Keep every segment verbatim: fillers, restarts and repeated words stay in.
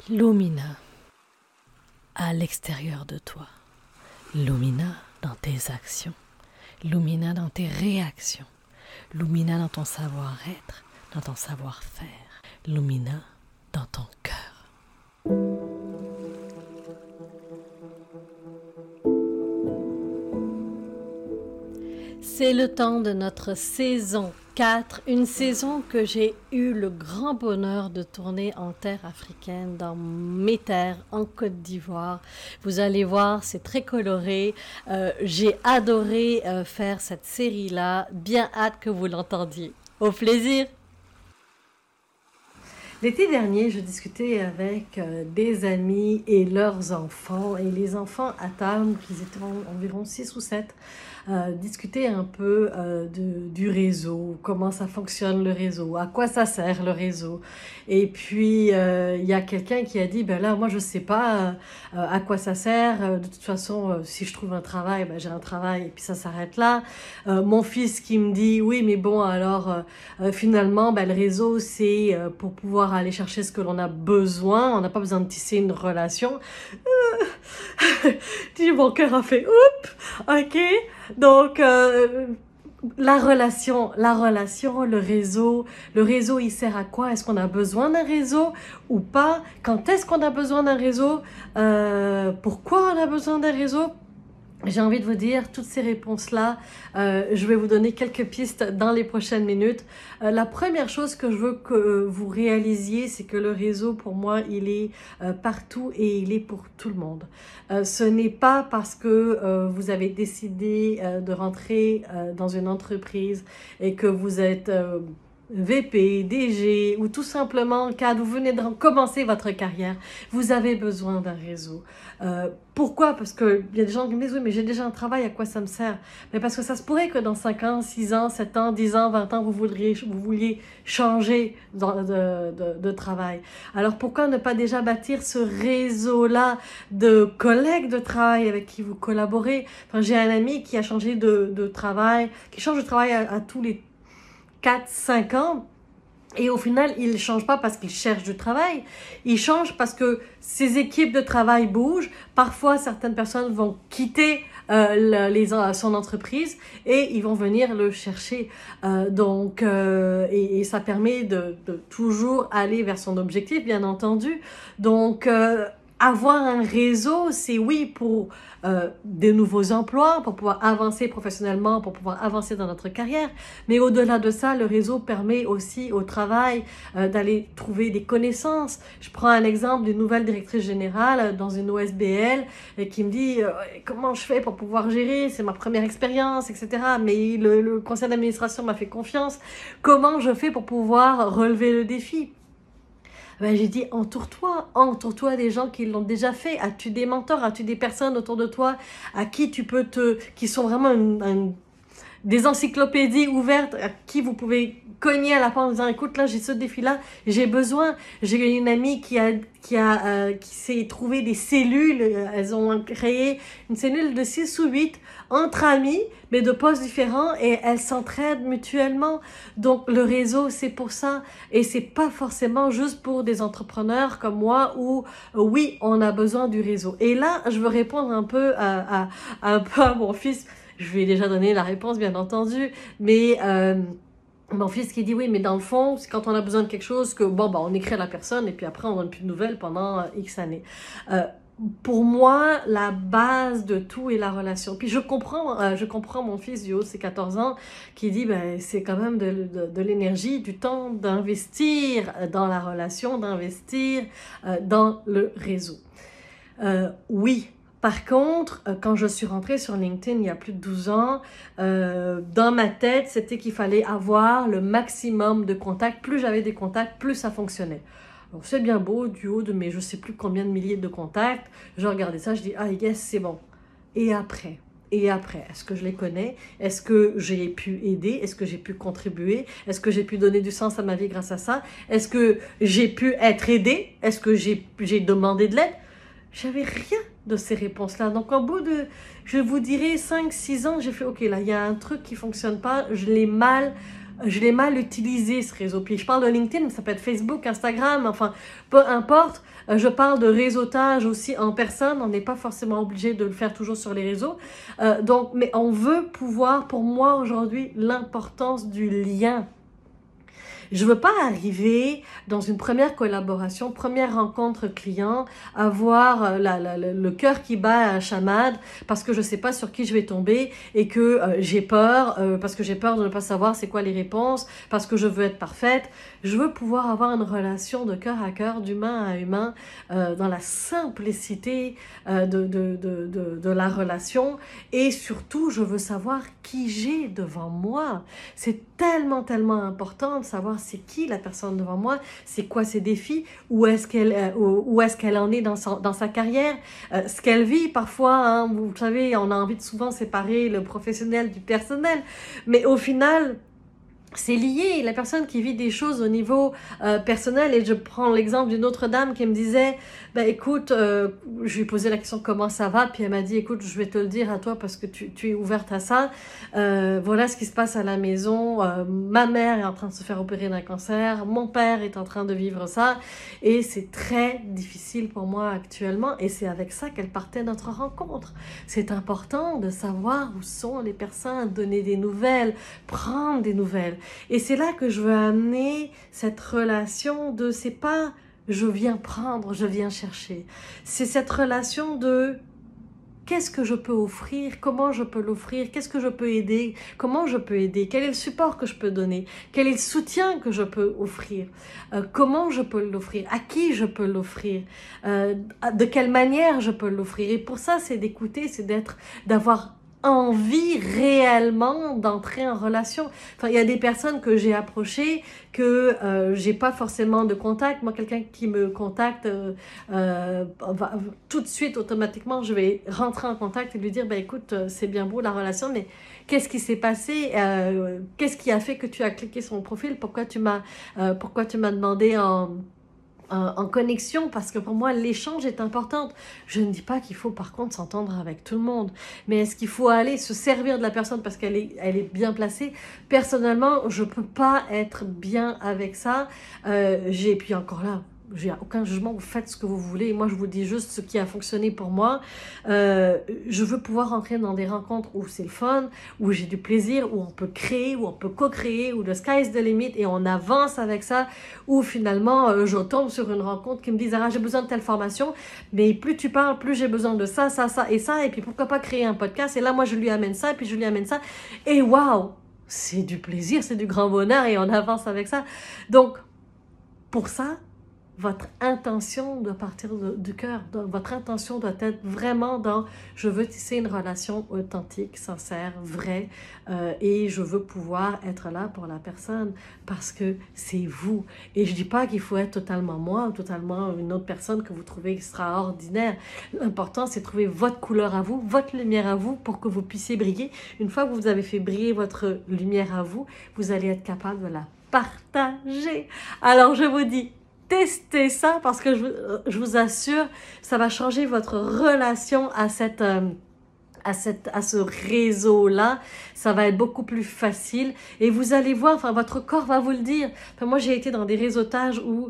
Lumina à l'extérieur de toi. Lumina dans tes actions. Lumina dans tes réactions. Lumina dans ton savoir-être, dans ton savoir-faire. Lumina dans ton cœur. C'est le temps de notre saison quatre, une saison que j'ai eu le grand bonheur de tourner en terre africaine, dans mes terres, en Côte d'Ivoire. Vous allez voir, c'est très coloré. Euh, j'ai adoré euh, faire cette série-là. Bien hâte que vous l'entendiez. Au plaisir! L'été dernier, je discutais avec euh, des amis et leurs enfants, et les enfants à table, ils étaient environ six ou sept, euh, discutaient un peu euh, de, du réseau, comment ça fonctionne le réseau, à quoi ça sert le réseau. Et puis, euh, il y a quelqu'un qui a dit, ben là, moi, je sais pas euh, à quoi ça sert. De toute façon, euh, si je trouve un travail, ben, j'ai un travail, et puis ça s'arrête là. Euh, mon fils qui me dit, oui, mais bon, alors, euh, euh, finalement, ben, le réseau, c'est euh, pour pouvoir aller chercher ce que l'on a besoin. On n'a pas besoin de tisser une relation. Euh... Mon cœur a fait oups, ok. Donc euh, la relation, la relation, le réseau, le réseau, il sert à quoi? Est-ce qu'on a besoin d'un réseau ou pas? Quand est-ce qu'on a besoin d'un réseau? euh, Pourquoi on a besoin d'un réseau? J'ai envie de vous dire, toutes ces réponses-là, euh, je vais vous donner quelques pistes dans les prochaines minutes. Euh, la première chose que je veux que vous réalisiez, c'est que le réseau, pour moi, il est euh, partout et il est pour tout le monde. Euh, ce n'est pas parce que euh, vous avez décidé euh, de rentrer euh, dans une entreprise et que vous êtes... Euh, V P, D G ou tout simplement cadre, vous venez de commencer votre carrière, vous avez besoin d'un réseau. Euh, pourquoi? Parce qu'il y a des gens qui me disent, oui, mais j'ai déjà un travail, à quoi ça me sert? Mais parce que ça se pourrait que dans cinq ans, six ans, sept ans, dix ans, vingt ans, vous vouliez, vous vouliez changer de, de, de, de travail. Alors pourquoi ne pas déjà bâtir ce réseau-là de collègues de travail avec qui vous collaborez? Enfin, j'ai un ami qui a changé de, de travail, qui change de travail à, à tous les quatre cinq ans, et au final, il ne change pas parce qu'il cherche du travail, il change parce que ses équipes de travail bougent. Parfois, certaines personnes vont quitter euh, le, les, son entreprise et ils vont venir le chercher. Euh, donc, euh, et, et ça permet de, de toujours aller vers son objectif, bien entendu. Donc, euh, avoir un réseau, c'est oui pour euh, de nouveaux emplois, pour pouvoir avancer professionnellement, pour pouvoir avancer dans notre carrière. Mais au-delà de ça, le réseau permet aussi au travail euh, d'aller trouver des connaissances. Je prends un exemple d'une nouvelle directrice générale dans une O S B L et qui me dit euh, comment je fais pour pouvoir gérer, c'est ma première expérience, et cetera. Mais le, le conseil d'administration m'a fait confiance. Comment je fais pour pouvoir relever le défi? Ben, j'ai dit, entoure-toi, entoure-toi des gens qui l'ont déjà fait. As-tu des mentors, as-tu des personnes autour de toi à qui tu peux te, qui sont vraiment une, une, des encyclopédies ouvertes à qui vous pouvez cogner à la porte en disant, écoute, là, j'ai ce défi-là, j'ai besoin. J'ai une amie qui a, qui a, euh, qui s'est trouvé des cellules, elles ont créé une cellule de six ou huit entre amis, mais de postes différents, et elles s'entraident mutuellement. Donc, le réseau, c'est pour ça. Et c'est pas forcément juste pour des entrepreneurs comme moi où, euh, oui, on a besoin du réseau. Et là, je veux répondre un peu à, à, un peu à mon fils. Je lui ai déjà donné la réponse, bien entendu, mais... Euh, mon fils qui dit oui, mais dans le fond, c'est quand on a besoin de quelque chose que, bon, bah, on écrit à la personne et puis après, on donne plus de nouvelles pendant euh, X années. Euh, pour moi, la base de tout est la relation. Puis je comprends, euh, je comprends mon fils du haut de ses quatorze ans qui dit, ben, c'est quand même de, de, de l'énergie, du temps d'investir dans la relation, d'investir euh, dans le réseau. Euh, oui. Par contre, quand je suis rentrée sur LinkedIn il y a plus de douze ans, euh, dans ma tête, c'était qu'il fallait avoir le maximum de contacts. Plus j'avais des contacts, plus ça fonctionnait. Donc c'est bien beau, du haut de mes je sais plus combien de milliers de contacts, je regardais ça, je dis ah yes, c'est bon. Et après Et après, est-ce que je les connais? Est-ce que j'ai pu aider? Est-ce que j'ai pu contribuer? Est-ce que j'ai pu donner du sens à ma vie grâce à ça? Est-ce que j'ai pu être aidée? Est-ce que j'ai j'ai demandé de l'aide? J'avais rien de ces réponses-là. Donc, au bout de, je vous dirais, cinq six ans, j'ai fait, OK, là, il y a un truc qui fonctionne pas, je l'ai mal je l'ai mal utilisé ce réseau. Puis je parle de LinkedIn, mais ça peut être Facebook, Instagram, enfin peu importe. Je parle de réseautage aussi en personne. On n'est pas forcément obligé de le faire toujours sur les réseaux. Euh, donc, mais on veut pouvoir, pour moi aujourd'hui, l'importance du lien. Je veux pas arriver dans une première collaboration, première rencontre client, avoir la, la, la, le cœur qui bat à chamade parce que je sais pas sur qui je vais tomber et que euh, j'ai peur, euh, parce que j'ai peur de ne pas savoir c'est quoi les réponses, parce que je veux être parfaite. Je veux pouvoir avoir une relation de cœur à cœur, d'humain à humain, euh, dans la simplicité euh, de, de, de, de, de la relation. Et surtout, je veux savoir qui j'ai devant moi. C'est tellement, tellement important de savoir c'est qui la personne devant moi, c'est quoi ses défis, où est-ce qu'elle euh, où est-ce qu'elle en est dans, son, dans sa carrière, euh, ce qu'elle vit parfois, hein, vous savez, on a envie de souvent séparer le professionnel du personnel, mais au final, c'est lié. La personne qui vit des choses au niveau euh, personnel, et je prends l'exemple d'une autre dame qui me disait, ben écoute, euh, je lui ai posé la question comment ça va, puis elle m'a dit, écoute, je vais te le dire à toi parce que tu, tu es ouverte à ça. Euh, voilà ce qui se passe à la maison. Euh, ma mère est en train de se faire opérer d'un cancer, mon père est en train de vivre ça, et c'est très difficile pour moi actuellement, et c'est avec ça qu'elle partait notre rencontre. C'est important de savoir où sont les personnes, donner des nouvelles, prendre des nouvelles. Et c'est là que je veux amener cette relation de, c'est pas je viens prendre, je viens chercher. C'est cette relation de qu'est-ce que je peux offrir, comment je peux l'offrir, qu'est-ce que je peux aider, comment je peux aider, quel est le support que je peux donner, quel est le soutien que je peux offrir, euh, comment je peux l'offrir, à qui je peux l'offrir, euh, de quelle manière je peux l'offrir. Et pour ça, c'est d'écouter, c'est d'être, d'avoir envie réellement d'entrer en relation. Enfin, il y a des personnes que j'ai approchées que euh, j'ai pas forcément de contact. Moi, quelqu'un qui me contacte, euh, euh, va, tout de suite, automatiquement, je vais rentrer en contact et lui dire, ben écoute, c'est bien beau la relation, mais qu'est-ce qui s'est passé? euh, Qu'est-ce qui a fait que tu as cliqué sur mon profil? Pourquoi tu m'as, euh, pourquoi tu m'as demandé en en connexion, parce que pour moi l'échange est important. Je ne dis pas qu'il faut par contre s'entendre avec tout le monde, mais est-ce qu'il faut aller se servir de la personne parce qu'elle est, elle est bien placée? Personnellement, je peux pas être bien avec ça. Euh, j'ai, puis encore là, j'ai aucun jugement, vous faites ce que vous voulez. Moi, je vous dis juste ce qui a fonctionné pour moi. Euh, je veux pouvoir entrer dans des rencontres où c'est le fun, où j'ai du plaisir, où on peut créer, où on peut co-créer, où le sky is the limit et on avance avec ça, où finalement, euh, je tombe sur une rencontre qui me dit « Ah, j'ai besoin de telle formation, mais plus tu parles, plus j'ai besoin de ça, ça, ça et ça, et puis pourquoi pas créer un podcast? » Et là, moi, je lui amène ça, et puis je lui amène ça, et waouh, c'est du plaisir, c'est du grand bonheur, et on avance avec ça. Donc, pour ça, votre intention doit partir de, du cœur. Votre intention doit être vraiment dans « je veux tisser une relation authentique, sincère, vraie euh, et je veux pouvoir être là pour la personne parce que c'est vous. » Et je dis pas qu'il faut être totalement moi ou totalement une autre personne que vous trouvez extraordinaire. L'important, c'est de trouver votre couleur à vous, votre lumière à vous pour que vous puissiez briller. Une fois que vous avez fait briller votre lumière à vous, vous allez être capable de la partager. Alors, je vous dis, testez ça parce que je, je vous assure, ça va changer votre relation à cette, euh, à cette, à ce réseau-là. Ça va être beaucoup plus facile et vous allez voir, enfin, votre corps va vous le dire. Enfin, moi, j'ai été dans des réseautages où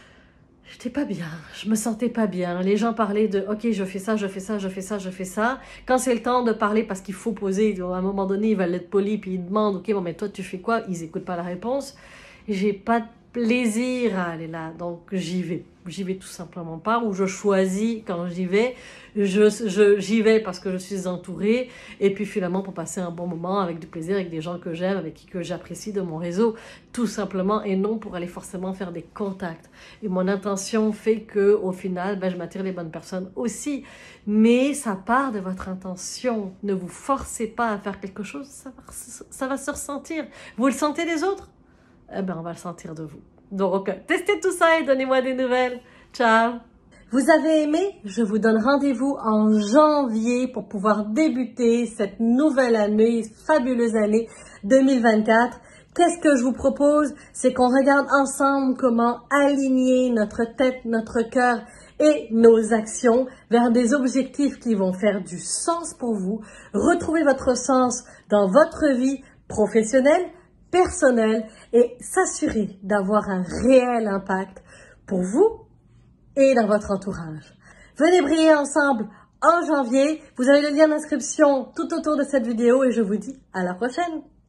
j'étais pas bien, je me sentais pas bien. Les gens parlaient de « Ok, je fais ça, je fais ça, je fais ça, je fais ça. » Quand c'est le temps de parler parce qu'il faut poser, à un moment donné, ils veulent être polis puis ils demandent « Ok, bon, mais toi, tu fais quoi? » Ils écoutent pas la réponse. J'ai pas de plaisir à aller là, donc j'y vais. J'y vais tout simplement pas, ou je choisis quand j'y vais. Je, je, j'y vais parce que je suis entourée, et puis finalement pour passer un bon moment avec du plaisir, avec des gens que j'aime, avec qui que j'apprécie de mon réseau, tout simplement, et non pour aller forcément faire des contacts. Et mon intention fait que au final, ben, je m'attire les bonnes personnes aussi. Mais ça part de votre intention. Ne vous forcez pas à faire quelque chose, ça va, ça va se ressentir. Vous le sentez des autres? Eh ben, on va le sentir de vous. Donc, testez tout ça et donnez-moi des nouvelles. Ciao! Vous avez aimé? Je vous donne rendez-vous en janvier pour pouvoir débuter cette nouvelle année, fabuleuse année deux mille vingt-quatre. Qu'est-ce que je vous propose? C'est qu'on regarde ensemble comment aligner notre tête, notre cœur et nos actions vers des objectifs qui vont faire du sens pour vous. Retrouvez votre sens dans votre vie professionnelle, personnel et s'assurer d'avoir un réel impact pour vous et dans votre entourage. Venez briller ensemble en janvier. Vous avez le lien d'inscription tout autour de cette vidéo et je vous dis à la prochaine.